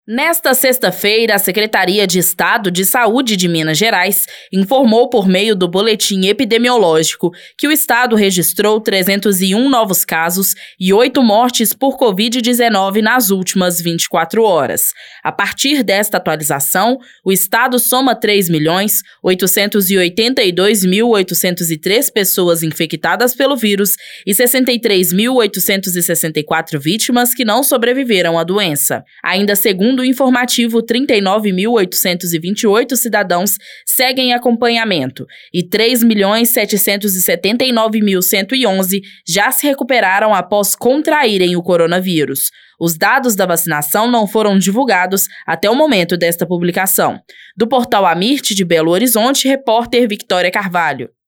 Nesta sexta-feira, a Secretaria de Estado de Saúde de Minas Gerais informou por meio do boletim epidemiológico que o estado registrou 301 novos casos e 8 mortes por Covid-19 nas últimas 24 horas. A partir desta atualização, o estado soma 3.882.803 pessoas infectadas pelo vírus e 63.864 vítimas que não sobreviveram à doença. Ainda segundo o informativo, 39.828 cidadãos seguem em acompanhamento e 3.779.111 já se recuperaram após contraírem o coronavírus. Os dados da vacinação não foram divulgados até o momento desta publicação. Do portal Amirte de Belo Horizonte, repórter Victória Carvalho.